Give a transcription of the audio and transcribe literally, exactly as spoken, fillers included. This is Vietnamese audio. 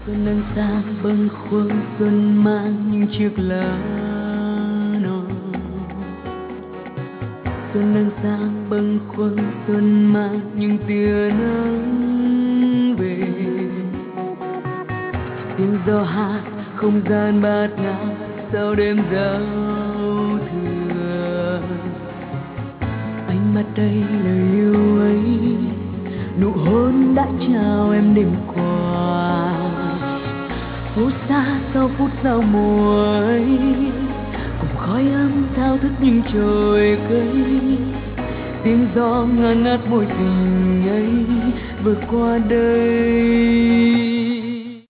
Xuân đang sang bâng khuâng, xuân mang những chiếc lá non. Xuân đang sang bâng khuâng, xuân mang những tia nắng về. Tiếng gió hát không gian bát ngát sau đêm giao thừa. Ánh mắt đây lời yêu ấy, nụ hôn đã chào em đêm qua. Phố xa sau phút giao mùa ấy, cùng khói ấm thao thức những chồi cây. Tiếng gió ngàn ngát môi tình ấy vượt qua đây.